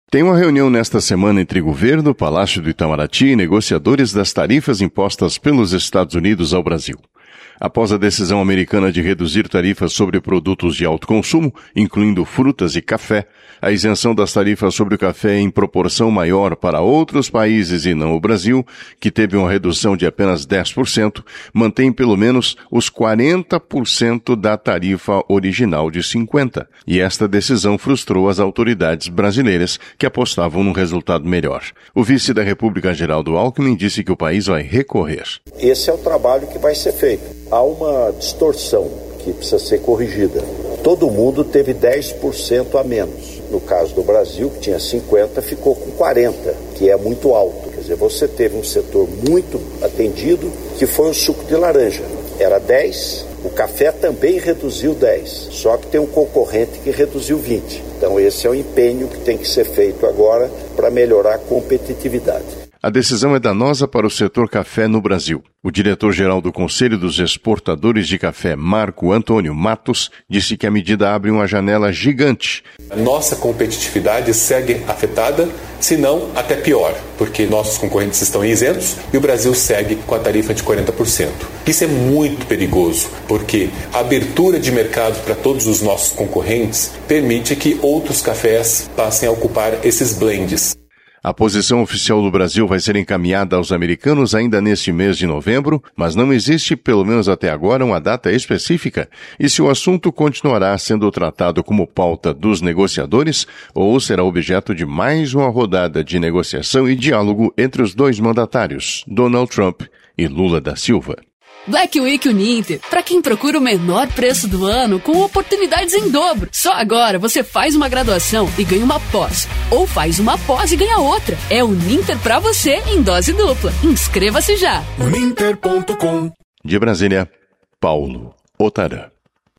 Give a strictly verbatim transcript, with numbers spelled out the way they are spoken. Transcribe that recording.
Tem uma reunião nesta semana entre governo, Palácio do Itamaraty e negociadores das tarifas impostas pelos Estados Unidos ao Brasil. Após a decisão americana de reduzir tarifas sobre produtos de alto consumo, incluindo frutas e café, a isenção das tarifas sobre o café é em proporção maior para outros países e não o Brasil, que teve uma redução de apenas dez por cento, mantém pelo menos os quarenta por cento da tarifa original de cinquenta por cento. E esta decisão frustrou as autoridades brasileiras que apostavam num resultado melhor. O vice da República, Geraldo Alckmin, disse que o país vai recorrer. Esse é o trabalho que vai ser feito. Há uma distorção que precisa ser corrigida. Todo mundo teve dez por cento a menos. No caso do Brasil, que tinha cinquenta, ficou com quarenta, que é muito alto. Quer dizer, você teve um setor muito atendido, que foi o suco de laranja. Era dez, o café também reduziu dez, só que tem um concorrente que reduziu vinte. Então esse é o empenho que tem que ser feito agora para melhorar a competitividade. A decisão é danosa para o setor café no Brasil. O diretor-geral do Conselho dos Exportadores de Café, Marco Antônio Matos, disse que a medida abre uma janela gigante. A nossa competitividade segue afetada, se não até pior, porque nossos concorrentes estão isentos e o Brasil segue com a tarifa de quarenta por cento. Isso é muito perigoso, porque a abertura de mercado para todos os nossos concorrentes permite que outros cafés passem a ocupar esses blends. A posição oficial do Brasil vai ser encaminhada aos americanos ainda neste mês de novembro, mas não existe, pelo menos até agora, uma data específica. E se o assunto continuará sendo tratado como pauta dos negociadores ou será objeto de mais uma rodada de negociação e diálogo entre os dois mandatários, Donald Trump e Lula da Silva. Black Week Uninter, para quem procura o menor preço do ano com oportunidades em dobro. Só agora você faz uma graduação e ganha uma pós, ou faz uma pós e ganha outra. É Uninter para você em dose dupla. Inscreva-se já. Uninter ponto com. De Brasília, Paulo Otarã.